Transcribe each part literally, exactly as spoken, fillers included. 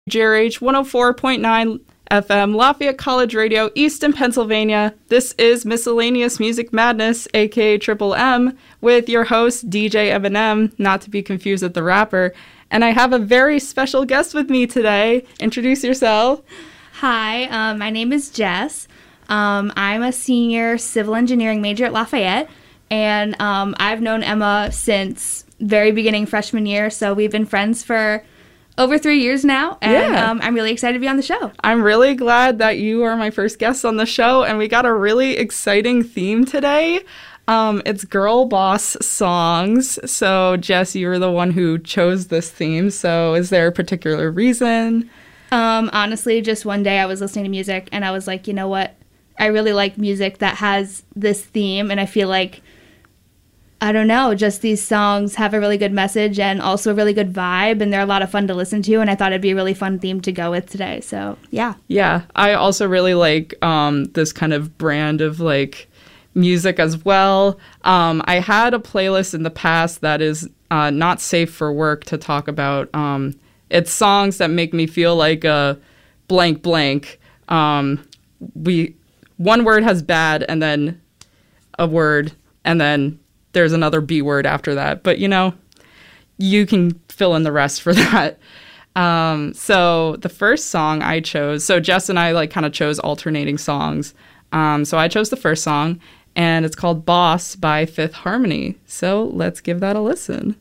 J R H one oh four point nine F M, Lafayette College Radio, Easton, Pennsylvania. This is Miscellaneous Music Madness, aka Triple M, with your host, D J Eminem, not to be confused with the rapper. And I have a very special guest with me today. Introduce yourself. Hi, um, my name is Jess. Um, I'm a senior civil engineering major at Lafayette, and um, I've known Emma since very beginning freshman year, so we've been friends for over three years now, and yeah. um, I'm really excited to be on the show. I'm really glad that you are my first guest on the show, and we got a really exciting theme today. Um, it's girl boss songs. So, Jess, you were the one who chose this theme, so is there a particular reason? Um, honestly, just one day I was listening to music, and I was like, you know what? I really like music that has this theme, and I feel like I don't know, just these songs have a really good message and also a really good vibe, and they're a lot of fun to listen to, and I thought it'd be a really fun theme to go with today, so yeah. Yeah, I also really like um, this kind of brand of, like, music as well. Um, I had a playlist in the past that is uh, not safe for work to talk about. Um, it's songs that make me feel like a blank blank. Um, we one word has bad, and then a word, and then there's another B word after that. But, you know, you can fill in the rest for that. Um, so the first song I chose, so Jess and I, like, kind of chose alternating songs. Um, so I chose the first song, and it's called Boss by Fifth Harmony. So let's give that a listen.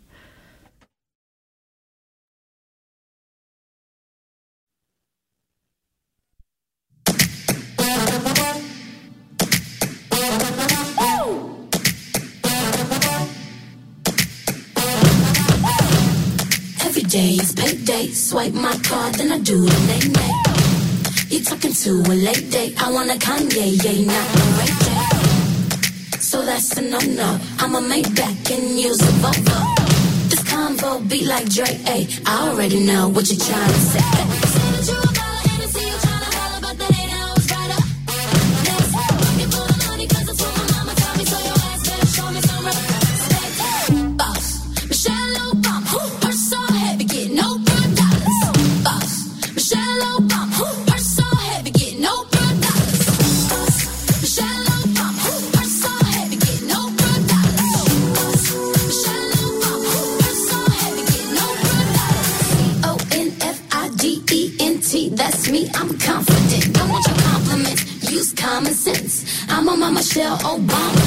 Days, payday, swipe my card, then I do the nay-nay. You talking to a late date, I want a Kanye, yeah, not a Ray J. So that's a no-no, I'ma make back and use a Volvo. This convo beat like Dre, ayy, I already know what you're trying to say. Say that you a baller and I see you trying to holler, but that ain't how it's right up. Next, looking for the money, cause it's what my mama taught me, so your ass better show me some respect. Boss, Michelle Obama, who her so heavy, get no good dollars. Boss, Michelle Obama, who her so heavy, get no good dollars. Boss, Michelle Obama, who her so heavy, get no good dollars. Boss, Michelle Obama, who her so heavy, get no good dollars. O N F I D E N T, that's me, I'm confident. Don't want your compliments, use common sense. I'm on my Michelle Obama.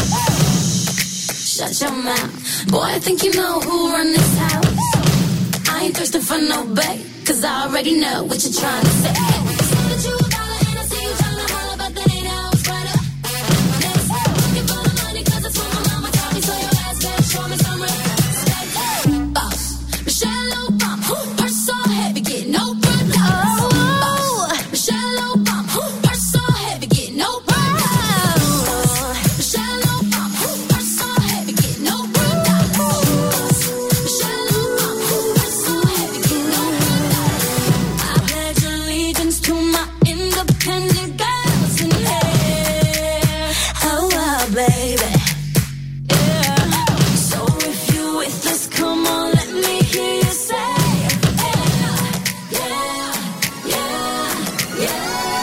Shut your mouth, boy, I think you know who run this house. I ain't thirsting for no bait, cause I already know what you're trying to say. Say that you a dollar and I see you trying to holler, but that ain't how it's right up. Next, looking for the money, cause it's what my mama taught me, so your ass better show me some respect. Boss, Michelle Obama, who her so heavy, get no good dollars. Boss, Michelle Obama, who her so heavy, get no good dollars. Michelle Obama, who her so heavy, get no good dollars. Michelle Obama, who her so heavy, get no good dollars. I pledge allegiance to my independent girls in here. Oh, wow, baby. Yeah. So if you with us, come on, let me hear you say, yeah, yeah, yeah, yeah.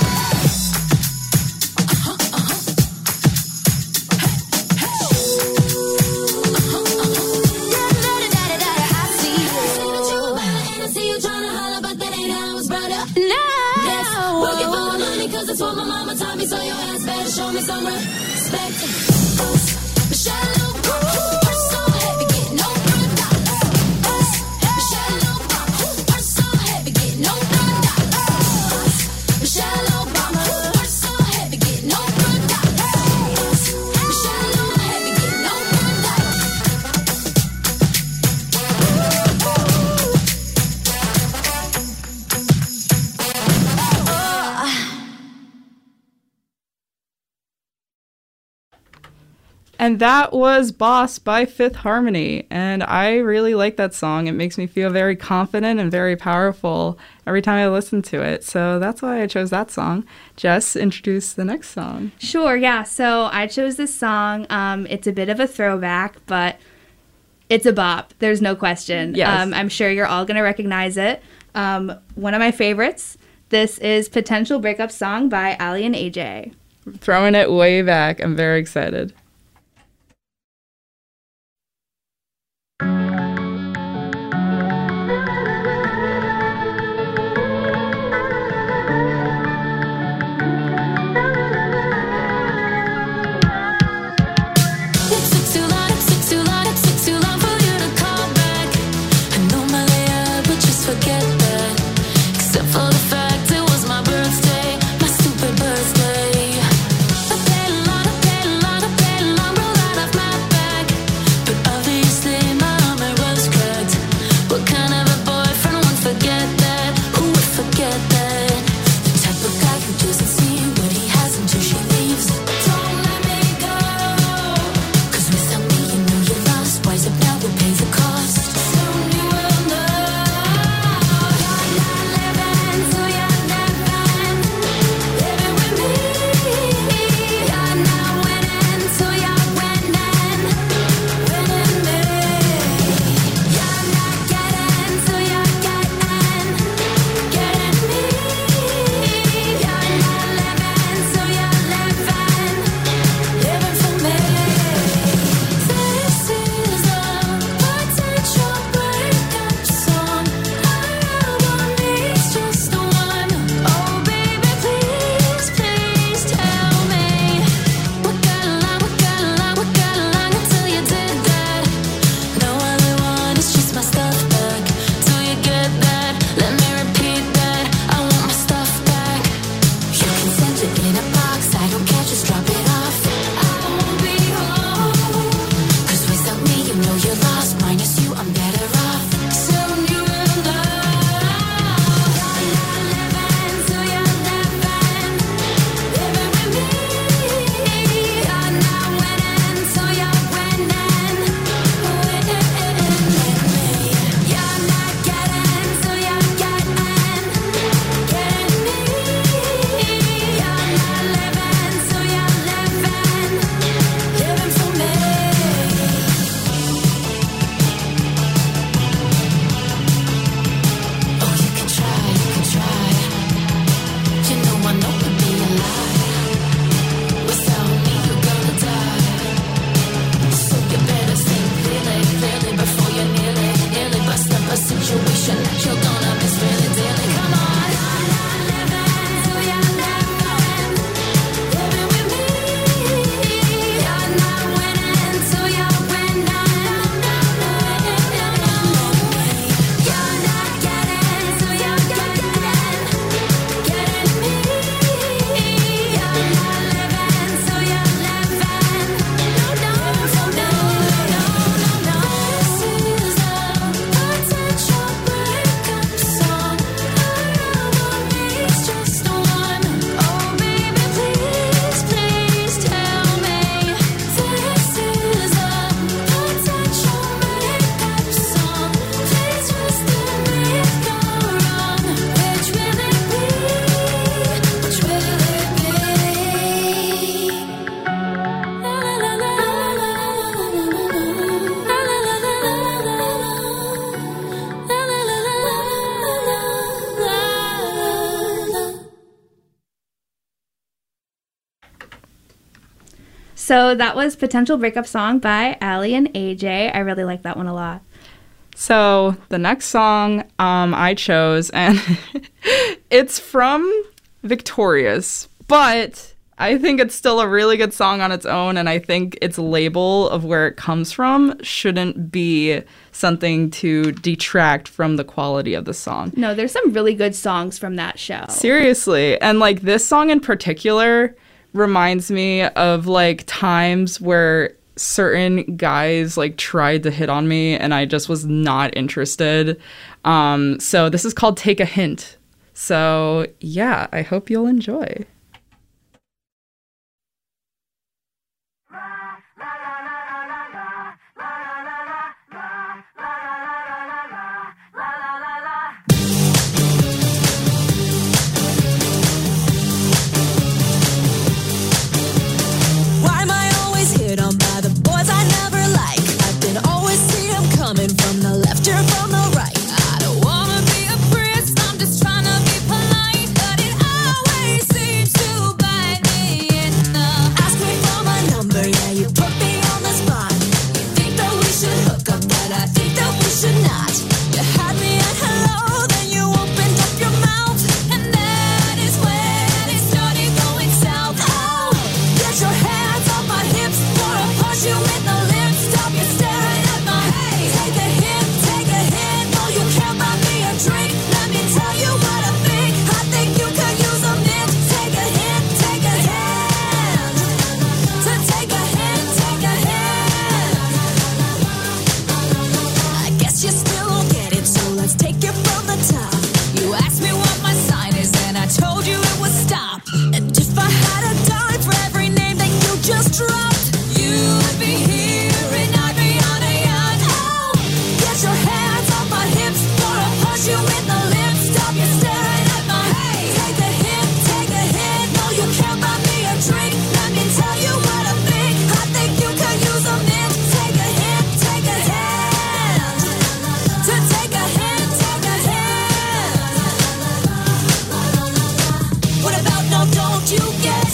Uh-huh, uh-huh. Hey, hey. Uh-huh, uh-huh. Da-da-da-da-da-da, I see you. Say that you a baller and I see you trying to holler, but that ain't how it's brought up. No. Next, working for the money, cause it's what my mama taught me, so your ass better show me some respect. Boss, Michelle Obama, who her so heavy, get no good dollars. Boss, Michelle Obama, who her so heavy, get no good dollars. Boss, Michelle Obama, who her so heavy, get no good dollars. Boss, Michelle Obama, heavy, get no good dollars. And that was Boss by Fifth Harmony. And I really like that song. It makes me feel very confident and very powerful every time I listen to it. So that's why I chose that song. Jess, introduce the next song. Sure, yeah. So I chose this song. Um, it's a bit of a throwback, but it's a bop. There's no question. Yes. Um, I'm sure you're all going to recognize it. Um, one of my favorites. This is Potential Breakup Song by Ali and A J. Throwing it way back. I'm very excited. So that was Potential Breakup Song by Ali and A J. I really like that one a lot. So the next song um, I chose, and it's from Victorious, but I think it's still a really good song on its own, and I think its label of where it comes from shouldn't be something to detract from the quality of the song. No, there's some really good songs from that show. Seriously. And like this song in particular reminds me of like times where certain guys like tried to hit on me and I just was not interested. Um, so this is called Take a Hint. So yeah, I hope you'll enjoy. Coming from the left or from the right, I don't wanna be a prisoner.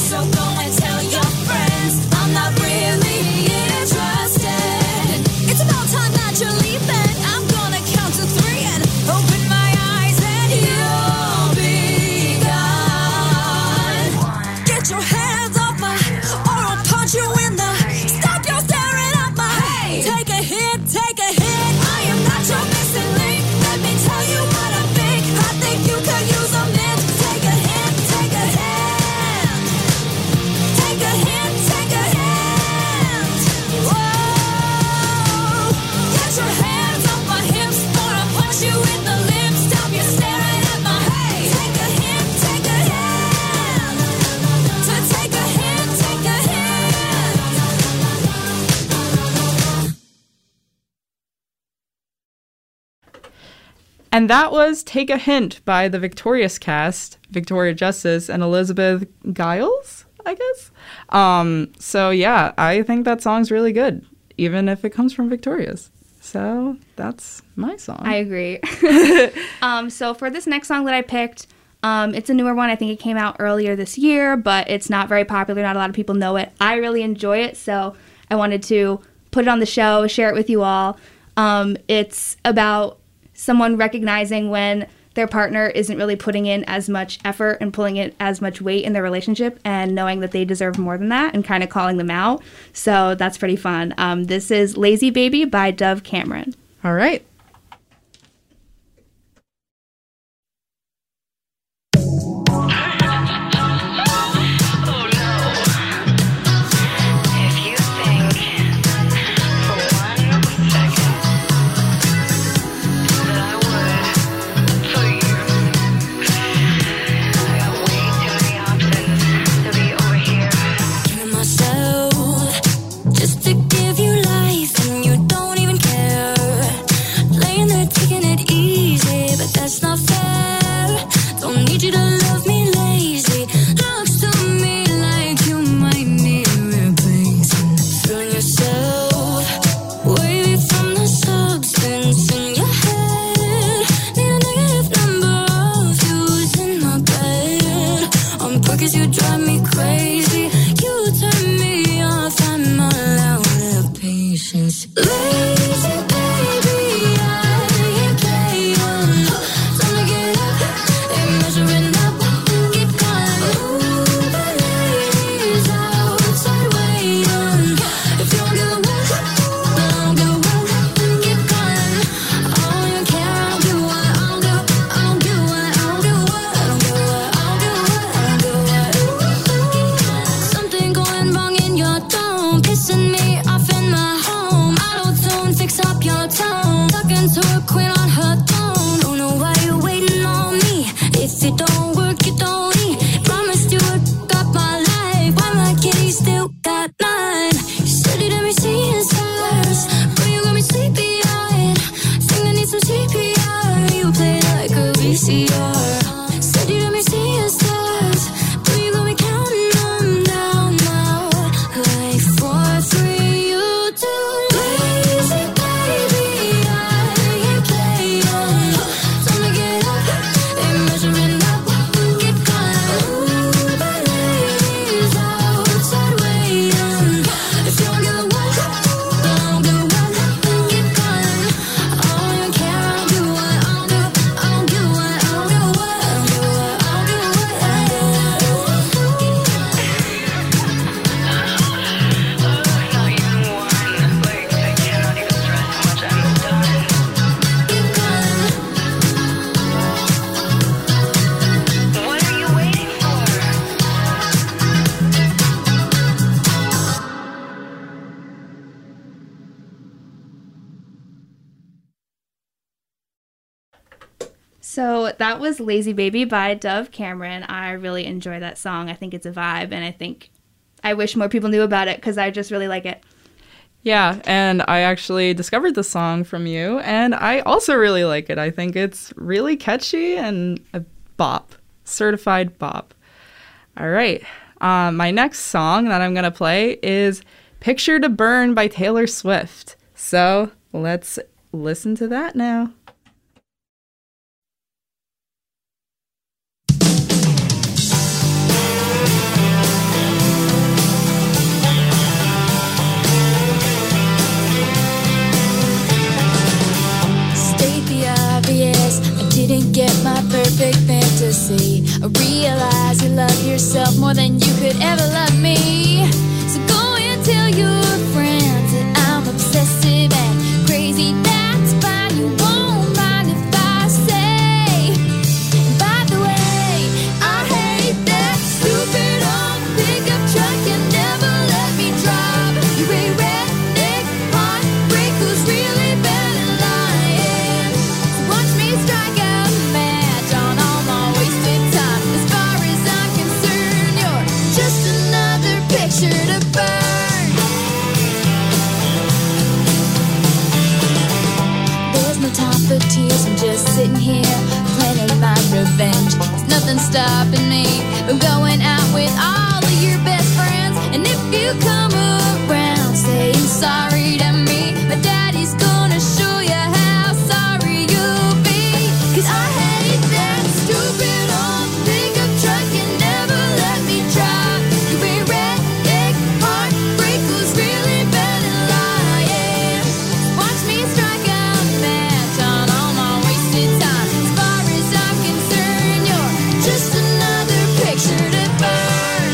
So go and tell your friends I'm not really interested. It's about time that you're leaving. I'm gonna count to three and open my eyes and you'll be gone. Get your hands off my, or I'll punch you in the. Stop your staring at my. Hey, take a hit, take a hit. I am not your missing link. Let me tell you what I think. I think you could use a mint. Take a hint, take a hint. Take a hint, take a hint. Whoa. Get your hands off my hips, or I'll punch you in the lips. Stop your staring at my. Hey, take a hint, take a hint. To take a hint, take a hint. And that was Take a Hint by the Victorious cast, Victoria Justice and Elizabeth Giles, I guess. Um, so yeah, I think that song's really good, even if it comes from Victorious. So that's my song. I agree. um, so for this next song that I picked, um, it's a newer one. I think it came out earlier this year, but it's not very popular. Not a lot of people know it. I really enjoy it, so I wanted to put it on the show, share it with you all. Um, it's about someone recognizing when their partner isn't really putting in as much effort and pulling in as much weight in their relationship and knowing that they deserve more than that and kind of calling them out. So that's pretty fun. Um, this is Lazy Baby by Dove Cameron. All right. Just to give you life and you don't even care. Laying there taking it easy, but that's not fair. Don't need you to love me lazy. Looks to me like you might need replacing. Feeling yourself wavy from the substance in your head. Need a negative number of views in my bed. On purpose you drive me crazy. You turn me off, I'm all out of patience. Lazy baby, I ain't playing. Time to get up and measuring up. Get going. Ooh, the ladies outside waiting. If you don't get one, then I'll get one. Get going. I don't even care. I'll get what. I'll get. I'll get what. I'll get what. I don't get what. I'll get what. I don't get what. Something going wrong in your tone, pissing me off in my home. Auto-tune, fix up your tone. Talking to a queen on her throne. Don't know why you're waiting on me. If it don't work, you don't need. Promised you would got my life. Why my kitty still got mine? You said it, let me see his stars. But you got me sleepy-eyed. Think I need some C P R. You play like a V C R. Said you let me see his stars. But you got me counting them down now. Like four, three, you two. Lazy baby, I ain't playing. Time to get up and measuring up. Get going. Ooh, the ladies outside waiting. If you don't get one, then I'll get one. Get going. I don't even care. I'll get what. I'll get. I'll get what. I'll get what. I'll get what. I'll get what. So that was Lazy Baby by Dove Cameron. I really enjoy that song. I think it's a vibe, and I think I wish more people knew about it because I just really like it. Yeah, and I actually discovered the song from you, and I also really like it. I think it's really catchy and a bop, certified bop. All right, uh, my next song that I'm going to play is Picture to Burn by Taylor Swift. So let's listen to that now. perfect fantasy. I realize you love yourself more than you could ever love me. So go and tell your friends that I'm obsessive and crazy. That's fine, you won't mind if I say. And by the way, I hate that stupid old pickup truck. You never let me drive. You a redneck heartbreak who's really bad at lying. So watch me strike out a match on all my wasted time. As far as I'm concerned, you're just another picture to burn. There's no time for tears, I'm just sitting here planning my revenge. There's nothing stopping me from going out with all of your best friends. And if you come around saying sorry to me, my daddy's gonna show you how sorry you'll be. Cause I hate that stupid old pickup truck. You never let me drive. You a redneck heartbreak who's really bad at lying. Watch me strike out a match on all my wasted time. As far as I'm concerned, you're just another picture to burn.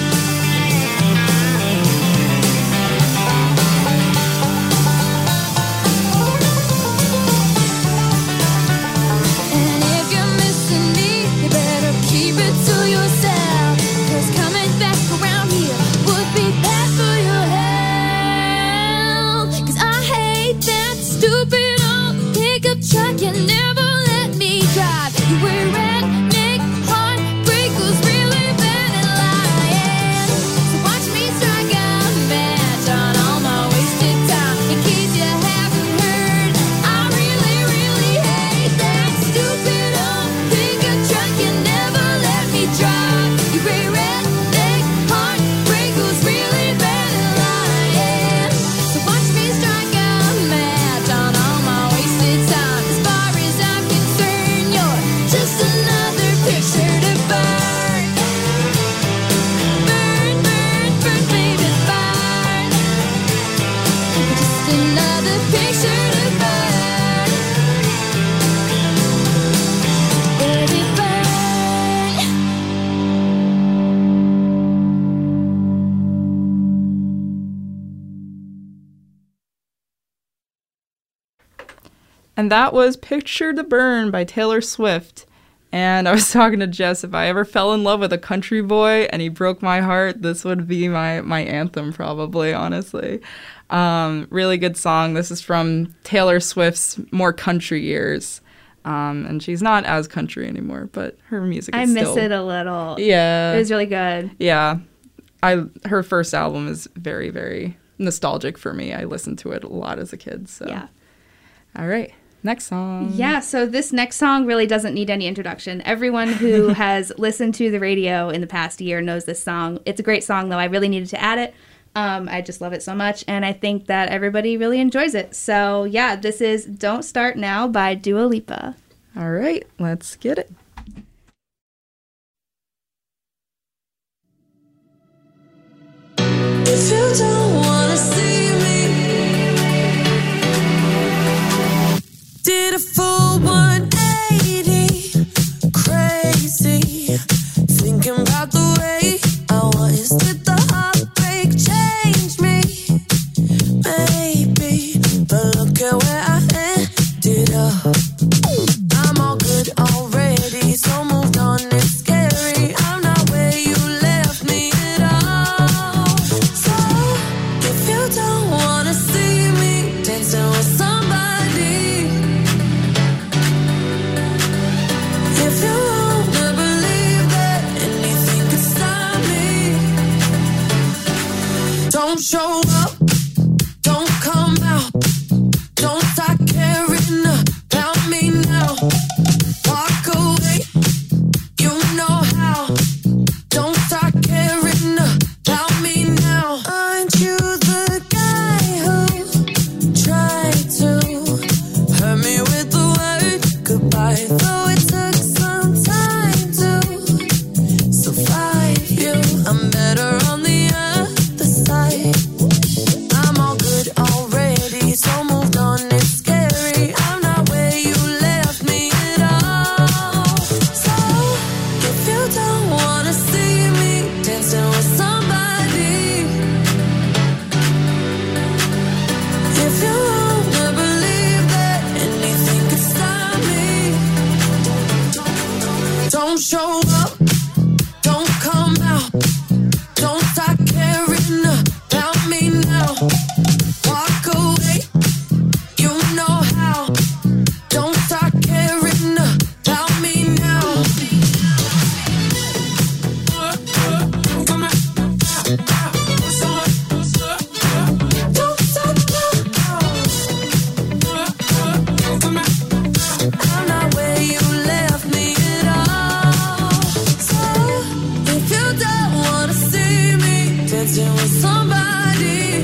And if you're missing me, you better keep it to yourself. Cause coming back around here would be bad for your health. Cause I hate that stupid old pickup truck. You never let me drive. You were redneck heartbreak who's really bad at lying. So watch me strike out a match on all my wasted time. In case you haven't heard, I really, really hate that stupid old pickup truck. You never let me drive. You a redneck heartbreak who's really bad at lying. So watch me strike out a match on all my wasted time. As far as I'm concerned, you're just another picture to burn. Burn, burn, burn, baby, burn. You're just another picture to burn. Baby, burn. And that was Picture to Burn by Taylor Swift. And I was talking to Jess, if I ever fell in love with a country boy and he broke my heart, this would be my, my anthem probably, honestly. Um, really good song. This is from Taylor Swift's more country years. Um, and she's not as country anymore, but her music is I miss still... it a little. Yeah. It was really good. Yeah. I her first album is very, very nostalgic for me. I listened to it a lot as a kid. So. Yeah. All right. Next song. Yeah, so this next song really doesn't need any introduction. Everyone who has listened to the radio in the past year knows this song. It's a great song, though. I really needed to add it. Um, I just love it so much, and I think that everybody really enjoys it. So, yeah, this is Don't Start Now by Dua Lipa. All right, let's get it. If you don't wanna see me, did a full one eighty, crazy, thinking about the way I was. Did the heartbreak change me? Maybe, but look at where I ended up. I'm all good already, so moved on, it's scary. I'm not where you left me at all. So, if you don't wanna see me dancing with somebody, if you wanna believe that anything could stop me, don't show up, don't come out, don't start caring about me now. Walk away, you know how. Don't start caring about me now. Aren't you the guy who tried to hurt me with the word goodbye? Though it took some time to survive you, I'm better on the other side. show up, don't come out, don't start caring about me now. Walk away, you know how. Don't start caring about me now. Don't stop now. I'm not where you left me at all. So if you don't wanna see me dancing with somebody,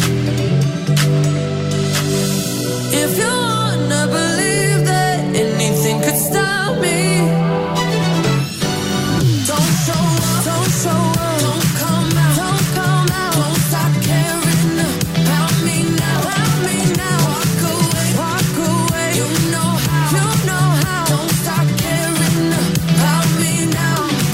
if you wanna believe that anything could stop me, don't show up, don't show up, don't come out, don't come out, don't stop caring about me now, about me now. Walk away, walk away, you know how, you know how. Don't stop caring about me now.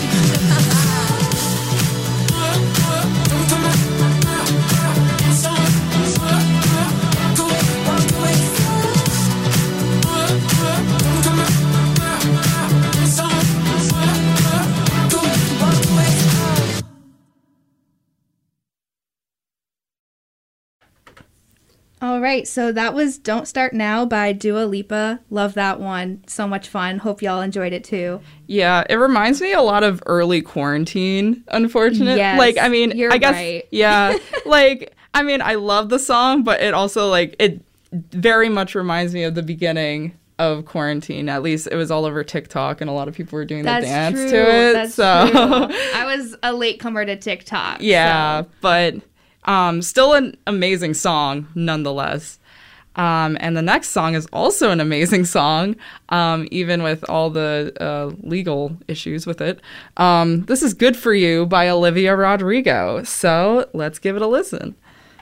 All right, so that was Don't Start Now by Dua Lipa. Love that one. So much fun. Hope y'all enjoyed it too. Yeah, it reminds me a lot of early quarantine, unfortunately. Yes, like, I mean, you're I guess, right. yeah, like, I mean, I love the song, but it also, like, it very much reminds me of the beginning of quarantine. At least it was all over TikTok, and a lot of people were doing That's the dance true. to it. That's so, true. I was a latecomer to TikTok. yeah, so. but um, still an amazing song, nonetheless. Um, and the next song is also an amazing song, um, even with all the uh, legal issues with it. Um, this is Good For You by Olivia Rodrigo. So let's give it a listen.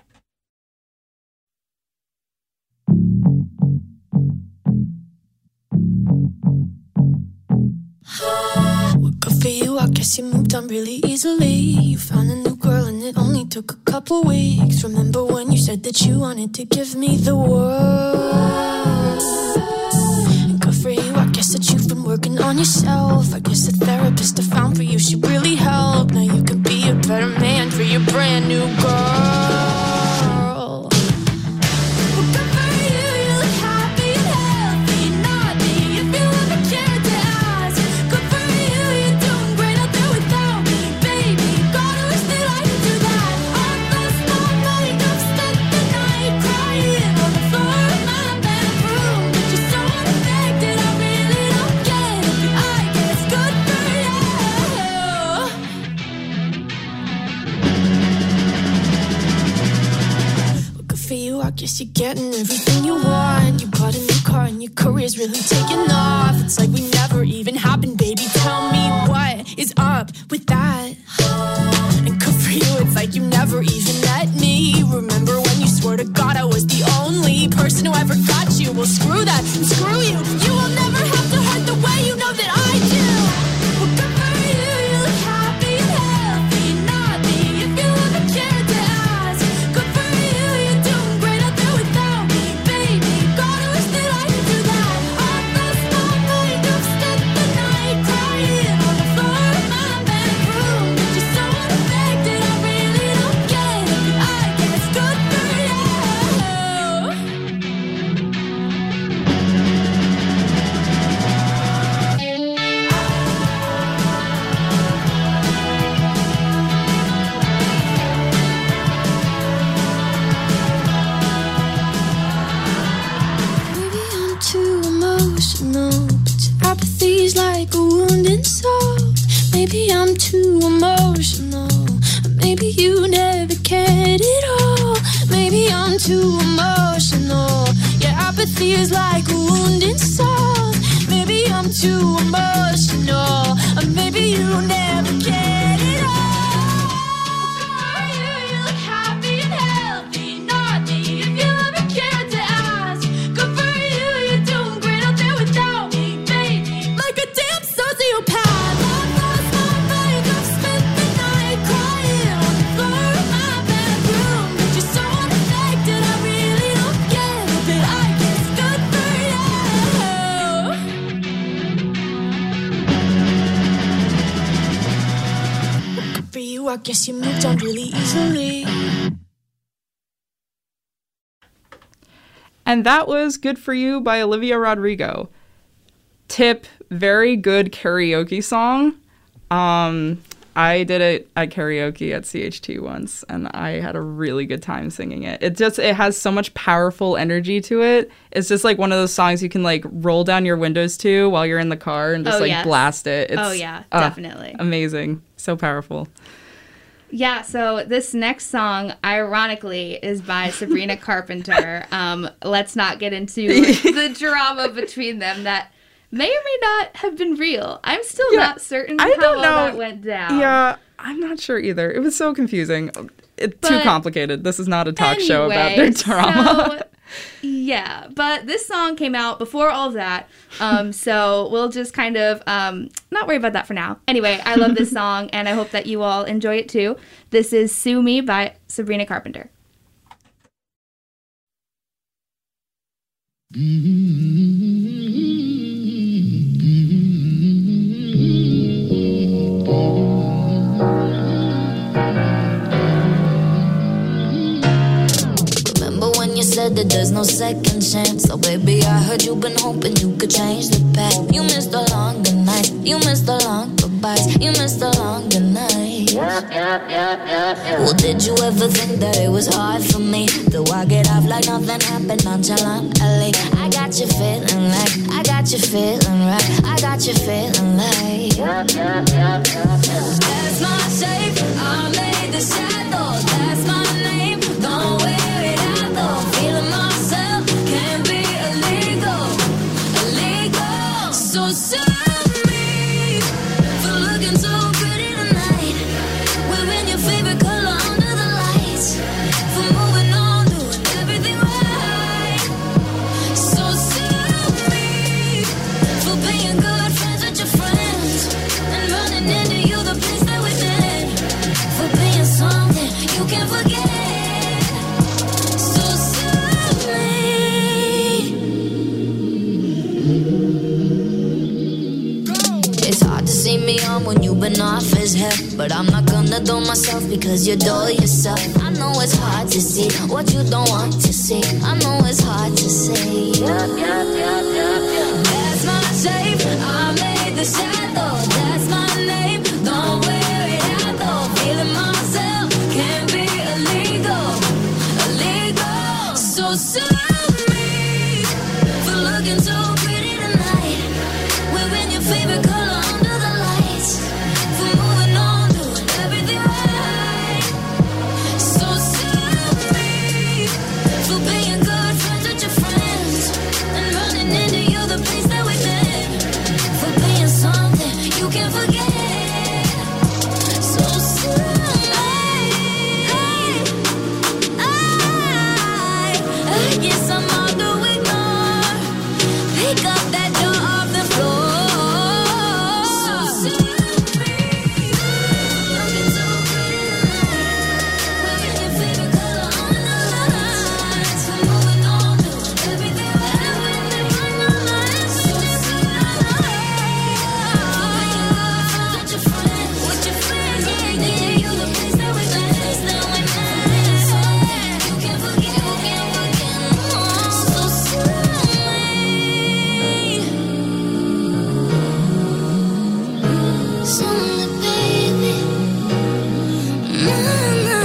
Well, good for you, I guess you moved on really easily. You found a new girl and it only took a couple weeks. Remember when you said that you wanted to give me the world? And good for you, I guess that you've been working on yourself. I guess the therapist I found for you, she really helped. Now you can be a better man for your brand new girl. Well, good for you, you look happy and healthy, not me. If you ever cared to ask, good for you, you're doing great out there without me, baby. God, I wish that I could do that. I lost my makeup, spent the night crying on the floor of my bedroom. But you're so unaffected, I really don't get it. But I guess good for you. Well, good for you, I guess you're getting everything you want. You bought a new car and your career's really taking off. It's like we never even happened, baby. Tell me what is up with that? And good for you, it's like you never even met me. Remember when you swore to God I was the only person who ever got you? Well, screw that and screw you. You will never have to hurt the way you know that I do. Well, good for you, you look happy and healthy, not me. If you ever cared to ask, good for you, you're doing great out there without me, baby. God, I wish that I could do that. I lost my makeup, spent the night crying on the floor of my bedroom. But you're so unaffected, I really don't get it. But I guess good for you. Maybe I'm too emotional, but your apathy's like a wounded soul. Maybe I'm too emotional, or maybe you never cared at all. Maybe I'm too emotional, your apathy is like a wounded soul. Maybe I'm too emotional, or maybe you never cared at all. You, you look happy and healthy, not me. If you ever cared to ask, good for you, you're doing great out there without me, baby. Like a damn sociopath. I lost my makeup, spent the night crying on the floor of my bedroom. But you're so unaffected, I really don't get it. But I guess good for you. I guess you moved on really easily. And that was Good For You by Olivia Rodrigo. Tip, very good karaoke song. Um, I did it at karaoke at C H T once, and I had a really good time singing it. It just, it has so much powerful energy to it. It's just like one of those songs you can like roll down your windows to while you're in the car and just Oh, like yes. blast it. It's, Oh, yeah, uh, definitely. amazing. So powerful. Yeah, so this next song, ironically, is by Sabrina Carpenter. Um, let's not get into the drama between them that may or may not have been real. I'm still Yeah, not certain I how don't all know. that went down. Yeah, I'm not sure either. It was so confusing. It's too But complicated. This is not a talk show about Anyway, their drama. So, yeah, but this song came out before all of that. Um, so we'll just kind of um, not worry about that for now. Anyway, I love this song, and I hope that you all enjoy it too. This is Sue Me by Sabrina Carpenter. Remember when you said that there's no second chance? So baby, I heard you've been hoping you could change the past. You missed the longer nights, you missed the long goodbyes, you missed the longer nights. Well, did you ever think that it was hard for me? Though I get off like nothing happened nonchalantly. I got you feeling like, I got you feeling right, I got you feeling like. That's my shape, I made the shadow. That's my name, don't wear it out though. Feeling myself can't be illegal, illegal. So serve me for looking so pretty tonight, wearing your favorite color under the lights, for moving on, doing everything right. So serve me for being good friends with your friends and running into you the place that we've been, for being something you can't forget. So serve me. It's hard to see me on when you've been off as hell, but I'm not gonna do myself because you do yourself. I know it's hard to see what you don't want to see. I know it's hard to say. That's my shape, I made the shadow. That's my name, don't wear it out though. Feeling myself can't be illegal, illegal. So serve me for looking so pretty tonight, wearing your favorite color under the lights, for moving on, doing everything right. So serve me for being good friends with your friends and running into you the place that we've been, for being something you can't forget. So serve me. I, I guess I'm hard to ignore. Pick up that door off the floor. So serve me. Looking so pretty tonight, wearing your favorite color on the lights, for moving on, doing everything right, everything right, no lies. So serve me. With your friends, with your friends, yeah, yeah, you the place that we been, place that we been. You can't forget, you can't forget no more. So serve me. Serve me, baby. Na-na.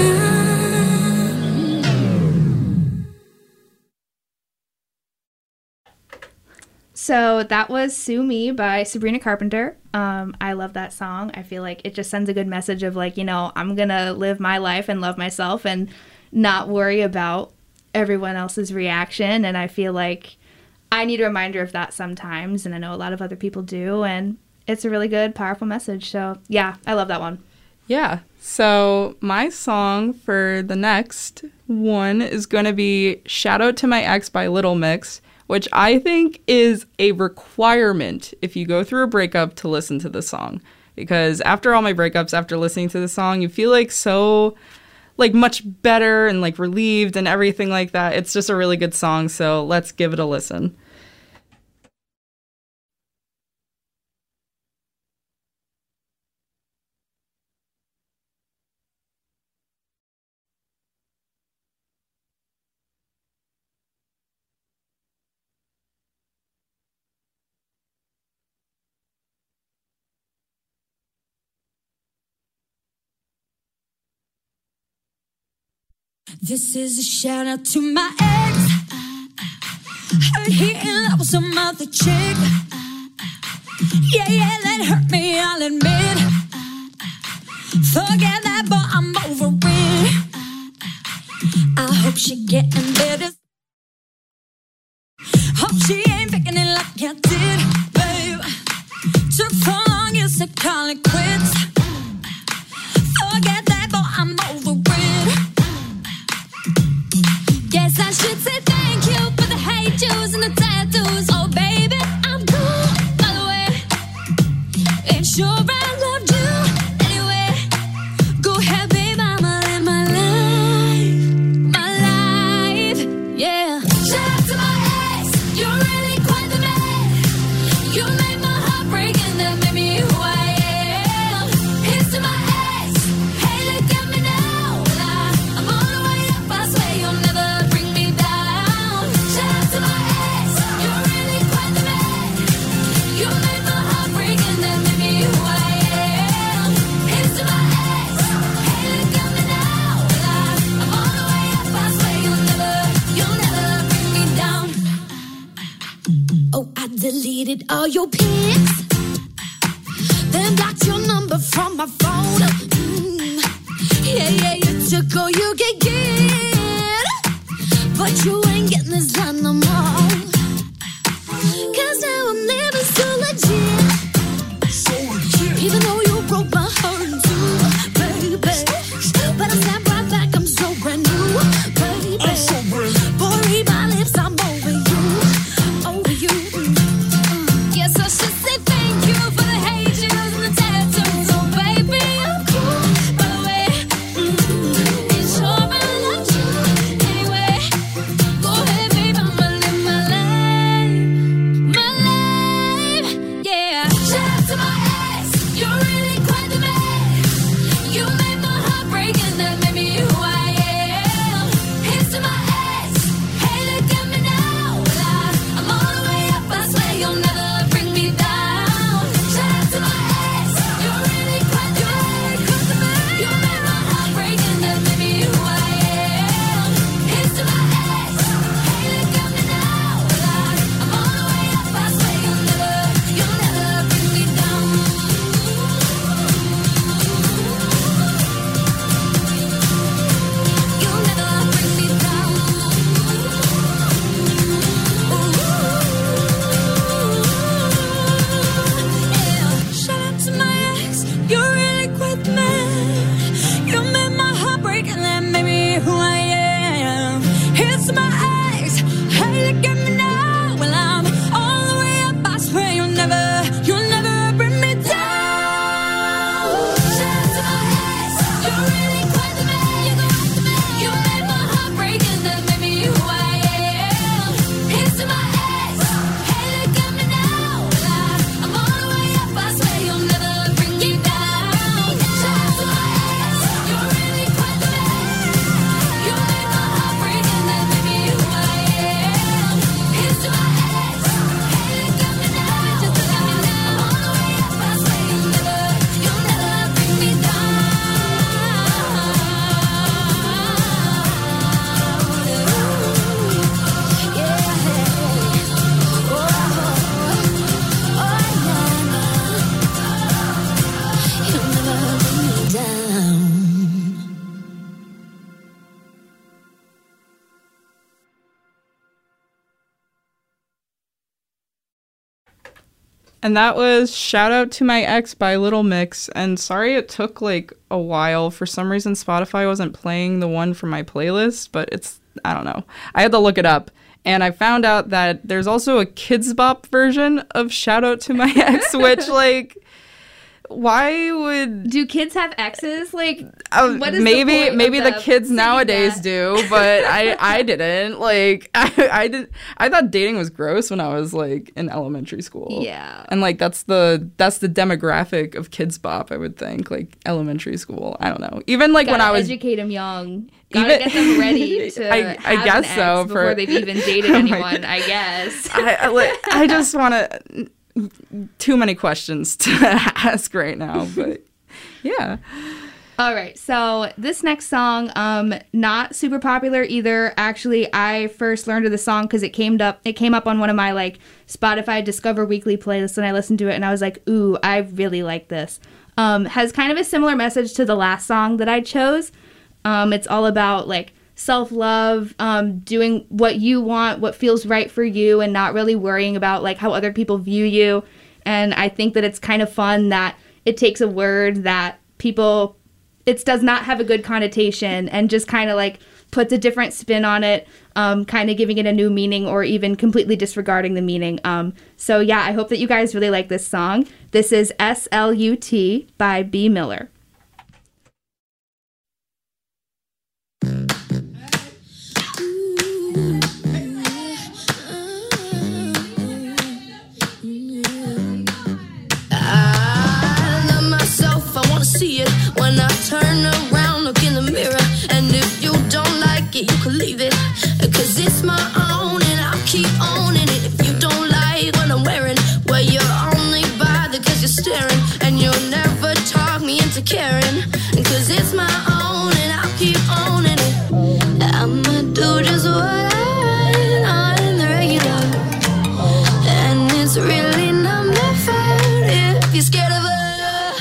So that was Sue Me by Sabrina Carpenter. Um, I love that song. I feel like it just sends a good message of like, you know, I'm going to live my life and love myself and not worry about everyone else's reaction. And I feel like I need a reminder of that sometimes. And I know a lot of other people do. And it's a really good, powerful message. So yeah, I love that one. Yeah. So my song for the next one is going to be Shout Out to My Ex by Little Mix, which I think is a requirement if you go through a breakup to listen to the song. Because after all my breakups, after listening to the song, you feel like so like much better and like relieved and everything like that. It's just a really good song. So let's give it a listen. This is a shout out to my ex. Heard he in love with some other chick. Yeah, yeah, that hurt me, I'll admit. Forget that, but I'm over it. I hope she getting better. Hope she ain't picking it like I did, babe. Took so long, you said call it quits. Forget that, but I'm over it. Guess I should say thank you for the hate juice and the tattoos. Oh, baby, I'm cool, by the way. Ain't sure I loved you anyway. Go ahead, babe, I'ma live my life. My life, yeah. Shout out to my ex, you're really quite the man. You made my heart break and that made me who I am. Here's to my ex, hey, look at me now. Well, I, I'm on the way up, I swear you'll never bring me down. Shout out to my ex, you're really quite the man. You made my heart break and that made me who I am. Here's to my ex, hey, look at me now. Well, I, I'm on the way up, I swear you'll never, you'll never bring me down. Oh, I deleted all your pics, then blocked your number from my phone. Mm. Yeah, yeah, you took all you could get, but you ain't getting this done no more. Cause now I'm living so legit, even though you broke my heart in two, baby. But I snap right back, I'm so brand new, baby. Boy, read my lips, I'm over you, over you. Yes, I should say thank you for the hate juice and the tattoos. Oh, baby, I'm cool, by the way. Mm-hmm. Ain't sure I loved you anyway. Go ahead, babe, I'ma live my life. My life, yeah. Shout out to my ex, you're really quite the man. You made my heart break and that made me who I am. Here's to my ex, hey, look at me now. Well, I, I'm all the way up, I swear you'll never bring me down. Shout out to my ex, you're really quite the man. You made my heart break and that made me who I am. Here's to my ex, hey, look at me now. Well, I, I'm all the way up, I swear you'll never, you'll never bring me down. You'll never bring me down. Yeah. Shout out to my ex, you're really quite the man. You made my heart break and that made me who I am. Here's to my ex, hey, look at me now. Well, I'm all the way up, I swear you'll never, you'll never bring me down. Shout out to my ex, you're really quite the man. You made my heart break and that made me who I am. Here's to my ex, hey, look at me now. Well, I, I'm all the way up, I swear you'll never bring me down. Shout out to my ex, you're really quite the man. You made my heart break and that made me who I am. Here's to my ex, hey, look at me now. Just look at me now. I'm all the way up, I swear you'll never, you'll never bring me down. And that was Shout Out to My Ex by Little Mix. And sorry it took like a while. For some reason, Spotify wasn't playing the one from my playlist, but it's, I don't know. I had to look it up. And I found out that there's also a Kids Bop version of Shout Out to My Ex, which like, why would Do kids have exes? Like, uh, what is the maybe point of maybe the them kids singing nowadays that? do, but I I didn't. Like I I did I thought dating was gross when I was like in elementary school. Yeah. And like that's the that's the demographic of Kids Bop, I would think, like elementary school. I don't know. Even like Gotta when I was educate them young. Gotta Even- get them ready to I- I have guess an ex so, before for- they've even dated Oh my anyone, God. I guess. I, I, like, I just want to too many questions to ask right now, but yeah. All right, so this next song, um, not super popular either. Actually, I first learned of the song because it came up. It came up on one of my like Spotify Discover Weekly playlists, and I listened to it, and I was like, "Ooh, I really like this." Um, has kind of a similar message to the last song that I chose. Um, it's all about like self-love, um, doing what you want, what feels right for you, and not really worrying about like how other people view you. And I think that it's kind of fun that it takes a word that people. It does not have a good connotation and just kind of like puts a different spin on it, um, kind of giving it a new meaning or even completely disregarding the meaning. Um, so yeah, I hope that you guys really like this song. This is S L U T by B. Miller. See it when I turn around, look in the mirror, and if you don't like it, you can leave it, cause it's my own and I'll keep owning it. If you don't like what I'm wearing, well, you're only bothered cause you're staring, and you'll never talk me into caring, cause it's my own and I'll keep owning it. I'ma do just what I want on the regular, and it's really not my fault if you're scared of a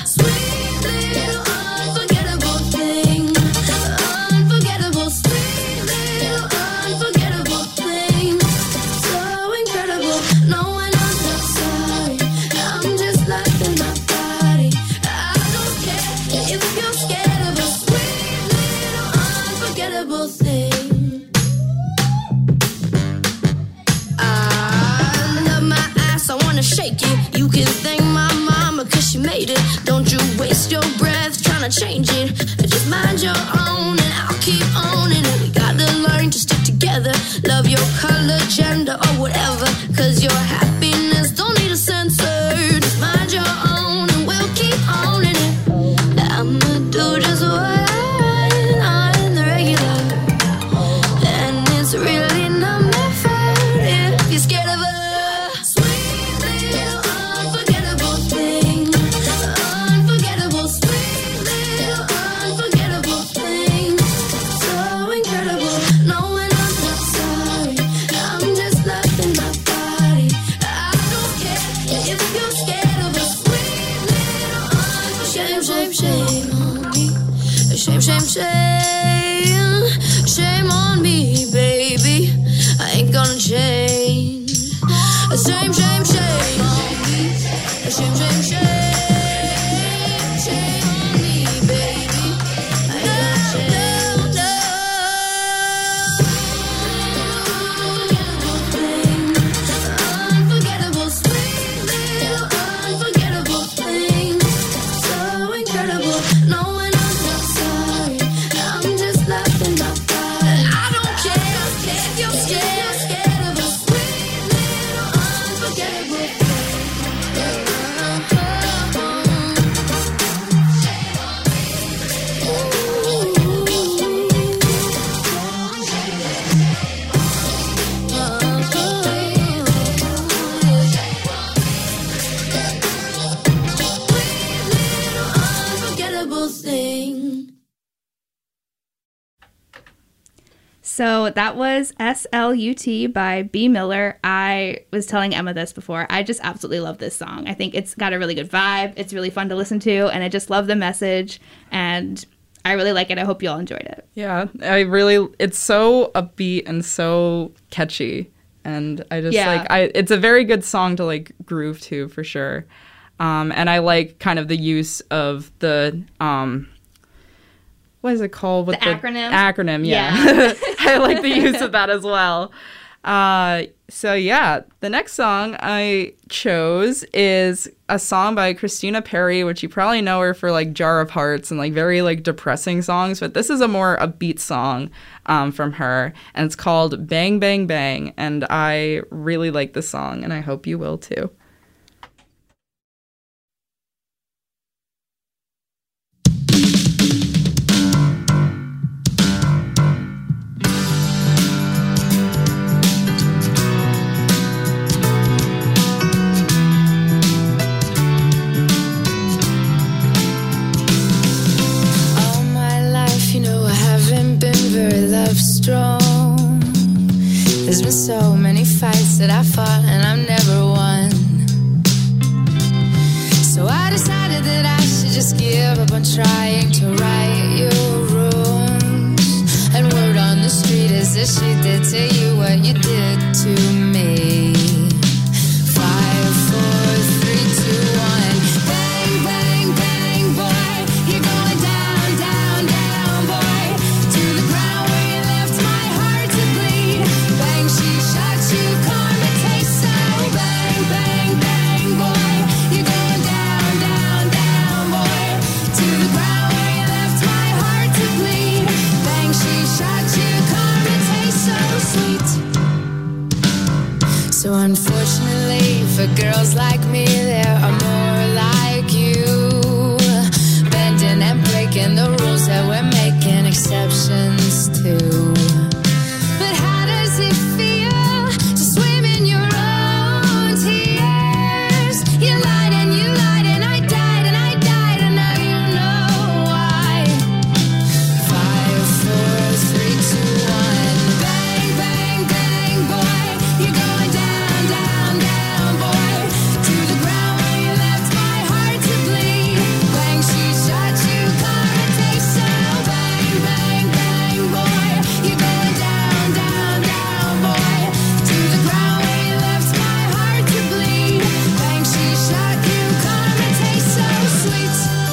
shake it. You can thank my mama cause she made it. Don't you waste your breath trying to change it. Just mind your own and I'll keep owning it. We gotta learn to stick together. Love your color, gender or whatever, cause your happiness don't need a censor. Just mind your own and we'll keep owning it. I'ma do just what I want on the regular, and it's really not my fault if you're scared of a Shame, shame, shame, shame on me, baby. I ain't gonna change. Shame, shame, shame on me. Shame, shame, shame, shame on me, baby. I ain't gonna change. Unforgettable, sweet little unforgettable thing. So incredible, no one. So that was S L U T by B. Miller. I was telling Emma this before. I just absolutely love this song. I think it's got a really good vibe. It's really fun to listen to, and I just love the message, and I really like it. I hope you all enjoyed it. Yeah, I really, it's so upbeat and so catchy, and I just Yeah. like, I. it's a very good song to like groove to for sure. Um, and I like kind of the use of the, um, what is it called? With The acronym? Acronym, yeah. Yeah. I like the use of that as well. Uh, so yeah, the next song I chose is a song by Christina Perri, which you probably know her for like Jar of Hearts and like very like depressing songs, but this is a more upbeat song um, from her, and it's called Bang Bang Bang, and I really like the song, and I hope you will too. There's been so many fights that I fought and I've never won. So I decided that I should just give up on trying to right your wrongs. And word on the street is that she did to you what you did to me. Five, four, three, two, one. Bang, bang, bang, boy. You're going down, down, down, boy. To the ground where you left my heart to bleed. Bang, she shot you, karma tastes so. Bang, bang, bang, boy. You're going down, down, down, boy. To the ground where you left my heart to bleed. Bang, she shot you, karma tastes so sweet. So unfortunately for girls like me, there are more like you, bending and breaking the rules that we're making exceptions to. But how does it feel to swim in your own tears? You lied and you lied and I died and I died and now you know why. Five, four, three, two, one. Bang, bang, bang, boy. You're going down, down, down, boy. To the ground where you left my heart to bleed. Bang, she shot you, karma tastes so. Bang, bang, bang, boy. You're going down, down, down, boy. To the ground where you left my heart to bleed. Bang, she shot you, karma tastes so sweet.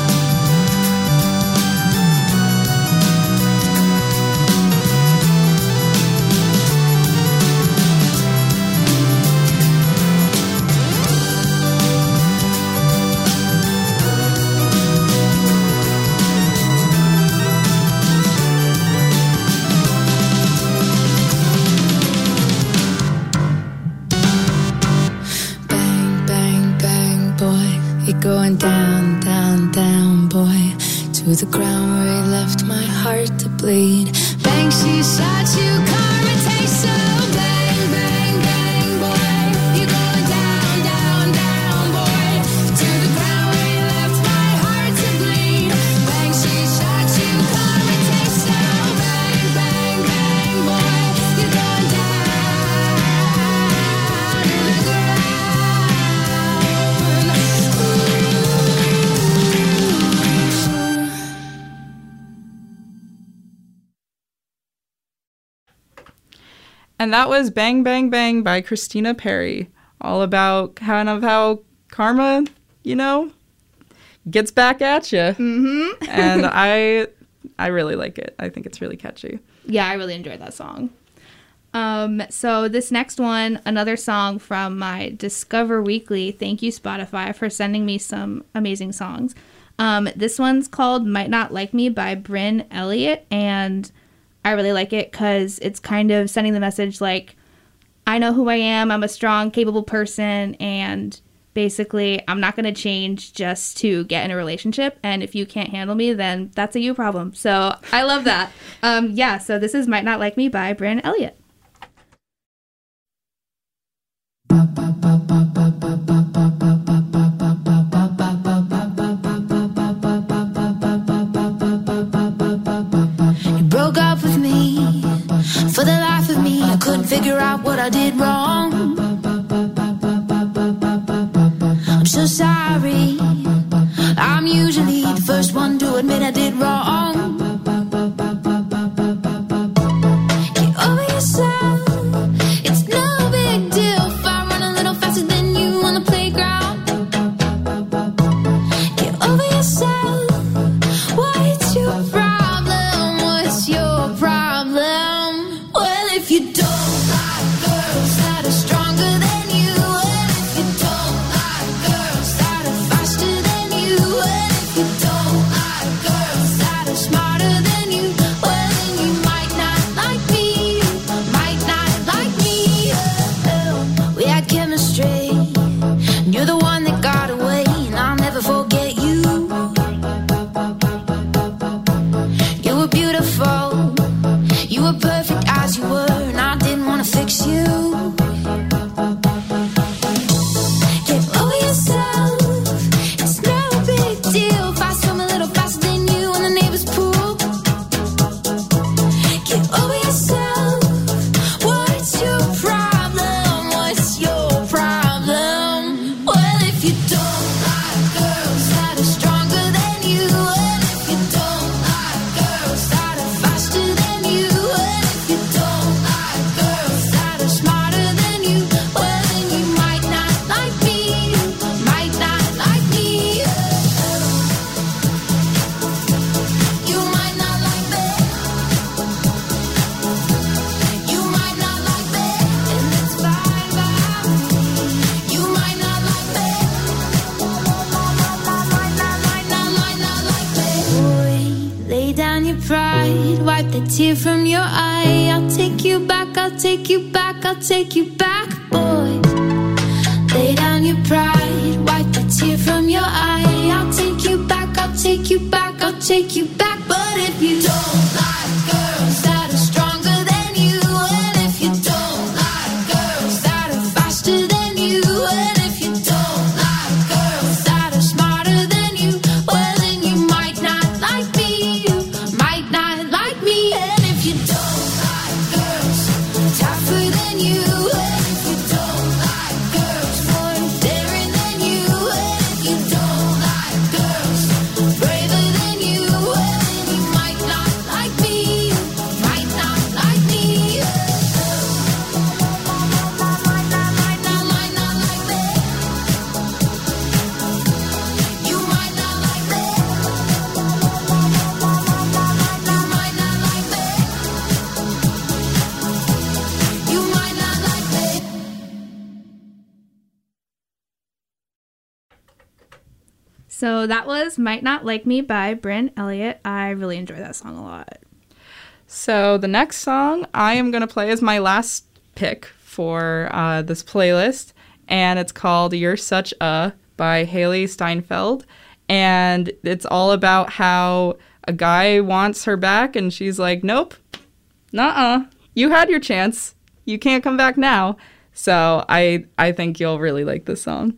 Bang, bang, bang, boy. You're going down, down, down, boy. To the ground where you left my heart to bleed. Bang, she shot you, karma tastes so. Bang, bang, bang, boy. You're going down, down, down, boy. To the ground where you left my heart to bleed. Bang, she shot you, karma tastes so. Bang, bang, bang, boy. You're going down to the ground. And that was Bang Bang Bang by Christina Perri. All about kind of how karma, you know, gets back at you. Mm-hmm. And I I really like it. I think it's really catchy. Yeah, I really enjoyed that song. Um, so this next one, another song from my Discover Weekly. Thank you, Spotify, for sending me some amazing songs. Um, this one's called Might Not Like Me by Brynn Elliott, and I really like it because it's kind of sending the message like, I know who I am, I'm a strong, capable person, and basically I'm not going to change just to get in a relationship, and if you can't handle me, then that's a you problem. So I love that. um, yeah, so this is Might Not Like Me by Brynn Elliott. Broke up with me. For the life of me, I couldn't figure out what I did wrong. I'm so sorry. I'm usually the first one to admit I did wrong. Get over yourself. It's no big deal if I run a little faster than you on the playground. Get over yourself. What's your problem? What's your problem? Well, if you don't like girls that are stronger than you, and if you don't like girls that are faster than you, and if you don't like girls that are smarter Lay down your pride, wipe the tear from your eye. I'll take you back, I'll take you back, I'll take you back, boy. Lay down your pride, wipe the tear from your eye. I'll take you back, I'll take you back, I'll take you back. But if you don't like girls that are stronger than you, and if you don't like girls that are faster than you, and if you don't like girls that are smarter than you, well then you might not like me, you might not like me. And if you don't like girls tougher than you, and if you don't like girls more daring than you, and if you don't like girls braver than you, well then you might not like me, you might not like me. You might not like me. You might not like me. You might not like me. You might not like me. So that was Might Not Like Me by Bryn Elliott. I really enjoy that song a lot. So the next song I am going to play is my last pick for uh, this playlist, and it's called You're Such A by Haley Steinfeld. And it's all about how a guy wants her back, and she's like, nope, nuh-uh, you had your chance. You can't come back now. So I, I think you'll really like this song.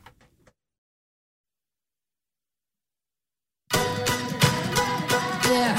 Yeah.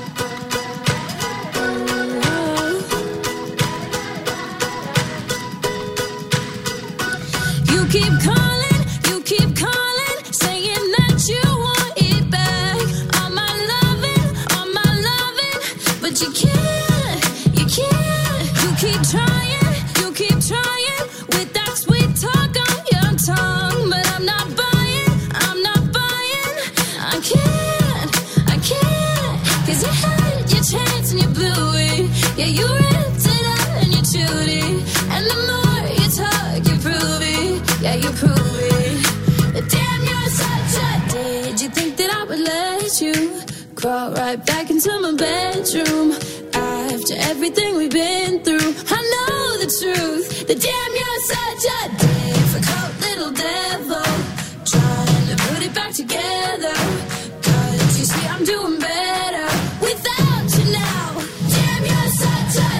You keep calling, you keep calling, saying that you want it back. All my loving, all my loving, but you can't, you can't. You keep trying, you keep trying with that sweet talk on your tongue, but I'm not buying, I'm not buying. I can't, I can't, 'cause you had your chance and you blew it. Yeah, you ripped it up and you chewed it, and the more you talk, you prove it. Yeah, you prove it. Damn, you're such a. Did you think that I would let you crawl right back into my bedroom after everything we've been through? I know the truth. The damn, you're such a difficult little devil, trying to put it back together. 'Cause you see, I'm doing better without you now. Damn, you're such a.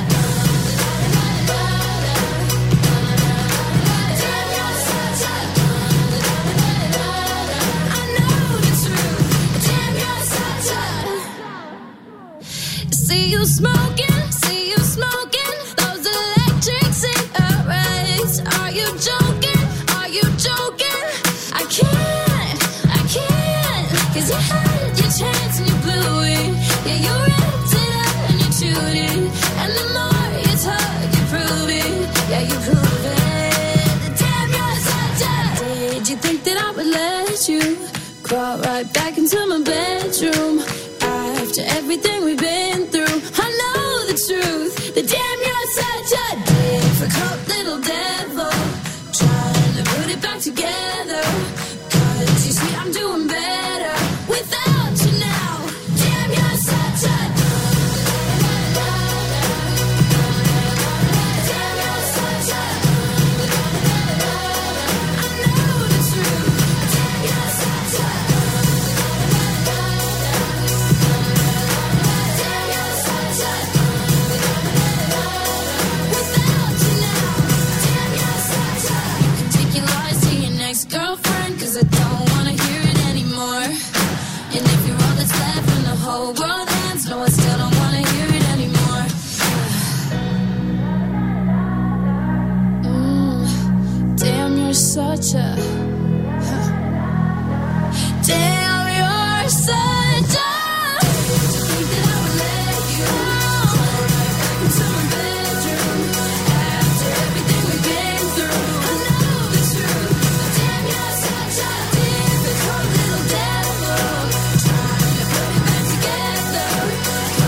Damn, you're such a. I know the truth. Damn, you're such a. See you smoking, see you smoking those electric cigarettes. Are you joking? Are you joking? I can't, I can't, 'cause you had your chance and you blew it. Yeah, you ripped it up and you chewed it, and the more you talk, you prove it. Yeah, you prove it. Damn, you're such a. Did you think that I would let you crawl right back into my bedroom after everything we've been through? I know the truth. The damn, you're such a difficult little devil, trying to put it back together. 'Cause you see, I'm doing better without you now. Damn, you're such a. Damn, you're such a. I know the truth. Damn, you're such a. Damn, you're such a. Without you now. Damn, you're such a. You can take your lies to your next girlfriend, 'cause I don't wanna hear it anymore. And if you're all that's left when the whole world ends, no, I still don't wanna hear it anymore. Mm, damn, you're such a. Huh. Damn, you're such a. Did you think that I would let you crawl right back into my bedroom after everything we've been through? I know the truth. Damn, you're such a difficult little devil, trying to put it back together.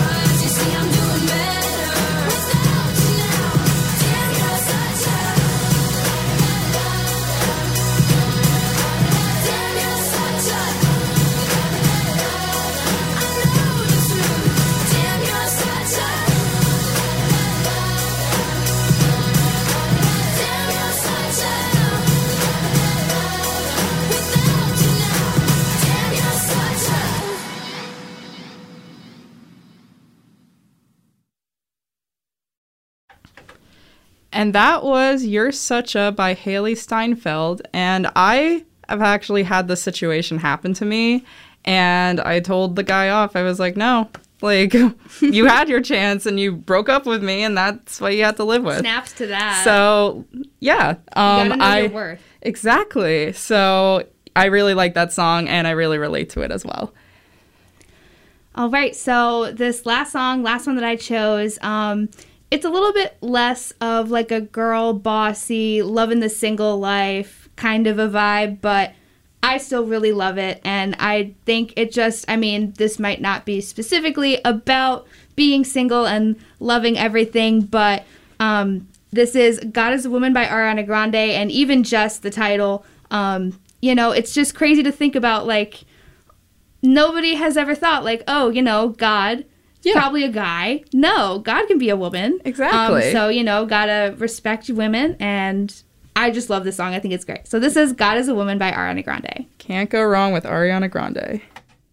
And that was You're Such A by Haley Steinfeld. And I have actually had this situation happen to me. And I told the guy off. I was like, no, like, you had your chance and you broke up with me, and that's what you had to live with. Snaps to that. So, yeah. Um, you gotta know I, your worth. Exactly. So I really like that song, and I really relate to it as well. All right, so this last song, last one that I chose, um, it's a little bit less of like a girl bossy, loving the single life kind of a vibe, but I still really love it. And I think it just, I mean, this might not be specifically about being single and loving everything, but um, this is God is a Woman by Ariana Grande, and even just the title, um, you know, it's just crazy to think about, like, nobody has ever thought, like, oh, you know, God, Yeah. probably a guy. No, God can be a woman. Exactly. Um, so, you know, gotta respect women, and I just love this song. I think it's great. So this is God is a Woman by Ariana Grande. Can't go wrong with Ariana Grande.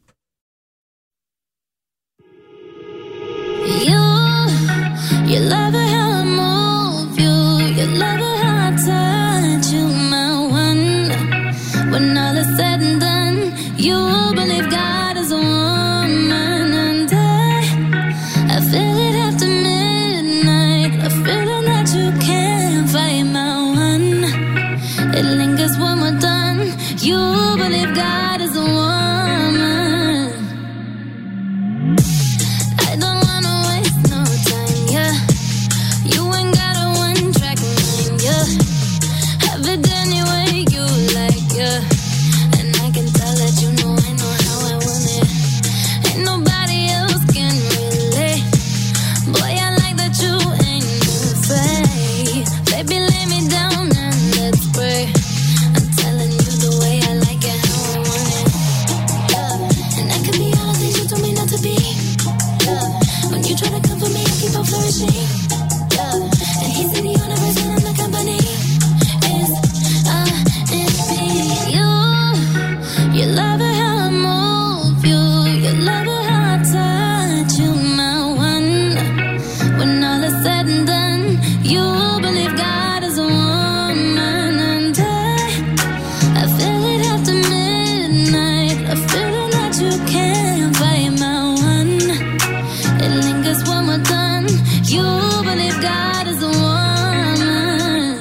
You, you love it how I move you. You love it how I touch you, my one. When all is said and done, you believe God is a woman, and I, I feel it after midnight. A feeling that you can't fight, my one. It lingers when we're done. You believe God is a woman. I don't wanna waste no time, yeah. You ain't got a one-track mind, yeah. Have it any way you like, yeah. And I can tell that you know I know how I want it. Ain't nobody else can relate. Boy, I like that you ain't afraid. Baby, lay me down and let's pray. I'm telling you the way I like it, how I want it. Yeah. And I can be all the things you told me not to be. Yeah. When you try to come for me, I keep on flourishing. Yeah. And he's in the universe when I'm the company. It's uh, it's me. You, you love it how I move you. You love it how I touch you, my one. When all is said and done, you believe God is a woman, and I, I feel it after midnight. A feeling that you can't fight, my one. It lingers when we're done. You believe God is a woman.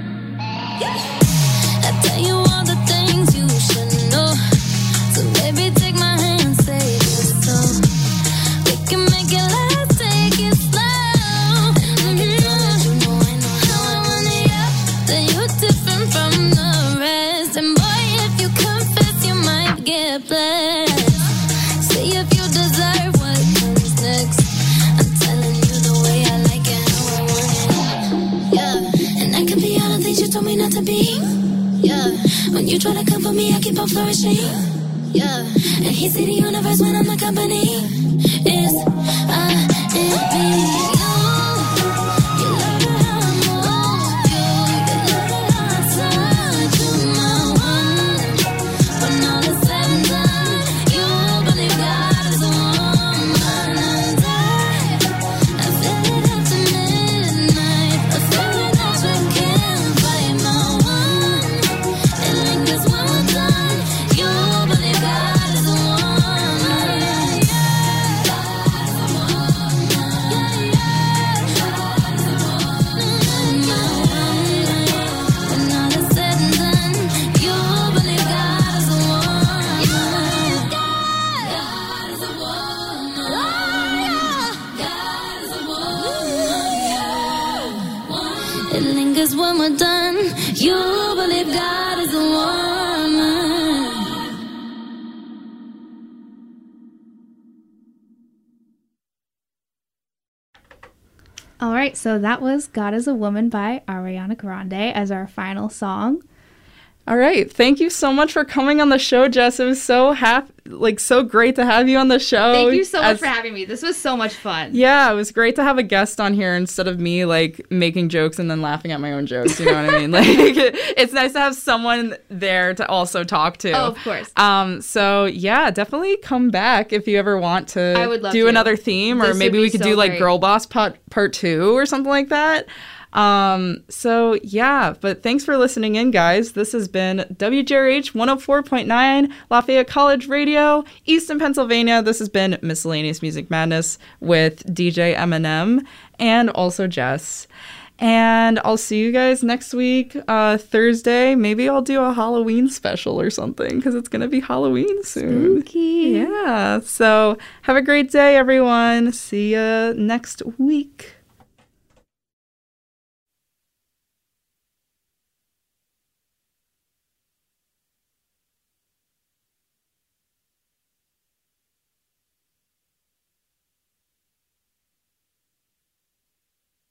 I tell you all the things you should know. So baby, take my hand, say it so. We can make it last, take it slow. And I can tell that you know I know how I want it, yeah. That you're different from the rest. And boy, if you confess, you might get blessed. See if you deserve what comes next. I'm telling you the way I like it, how I want it. Yeah, and I can be all the things you told me not to be. Yeah, when you try to come for me, I keep on flourishing. Yeah, and he see the universe when I'm the company. It's uh, it's me. You, you love it how I move you. You love it how I touch you, my one. When all is said and done, you believe God is a woman, and I, I feel it after midnight. A feeling that you can't fight, my one. It lingers when we're done. You believe God is a woman. Yeah, yeah. God is a woman. Yeah, yeah. God is a woman. My one. When all is said and done, you believe God is a woman. Yeah, God is a woman. God is a woman. It lingers when we're done. You believe God is a woman. All right, so that was God is a Woman by Ariana Grande as our final song. All right. Thank you so much for coming on the show, Jess. It was so happy, like so great to have you on the show. Thank you so much As- for having me. This was so much fun. Yeah, it was great to have a guest on here instead of me like making jokes and then laughing at my own jokes. You know what I mean? Like, it's nice to have someone there to also talk to. Oh, of course. Um. So yeah, definitely come back if you ever want to I would love do to. another theme, or This would maybe be we could so do like great. Girl Boss part part two or something like that. Um, so yeah, but thanks for listening in, guys. This has been W J R H one oh four point nine Lafayette College Radio, Easton, Pennsylvania. This has been Miscellaneous Music Madness with D J Eminem and also Jess. And I'll see you guys next week, uh, Thursday. Maybe I'll do a Halloween special or something because it's going to be Halloween soon. Spooky. Yeah. So have a great day, everyone. See you next week.